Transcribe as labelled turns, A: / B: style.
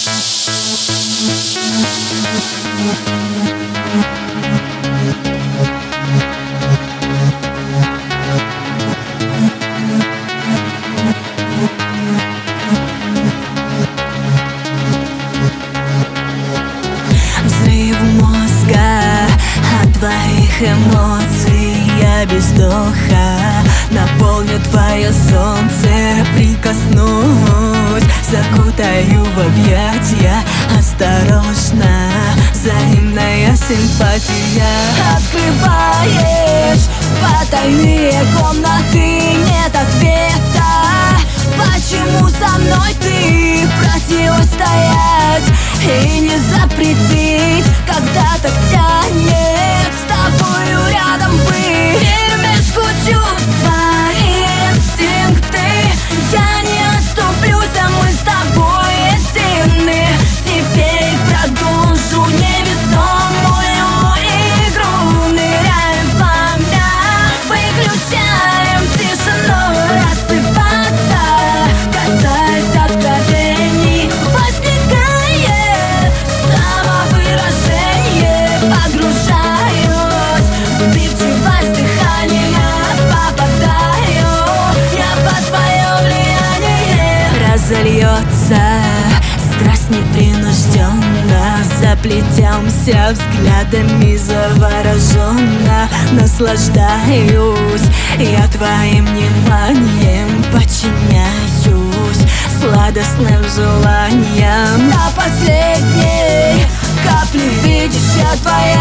A: Взрыв мозга от твоих эмоций. Я без вздоха наполню твое солнце. Прикоснусь, закутаю в объятия. Осторожно, взаимная симпатия. Открываешь потайные комнаты, нет ответа. Почему со мной ты противостоять и не запретить, когда так тянет с тобою рядом быть? Перемешку чувства и инстинкты, я не отступлюсь, а мы с тобой едины. Теперь продолжу невесомую игру. Ныряем в пламя, выключаем тишину. Рассыпаться, касаясь откровений, возникает самовыражение. Погружаюсь в сбивчивость дыхания, попадаю я под твое влияние. Разольется страсть непринужденно, заплетемся взглядами завороженно. Наслаждаюсь я твоим вниманием, подчиняюсь сладостным желаниям. На последней капле видишь, я твоя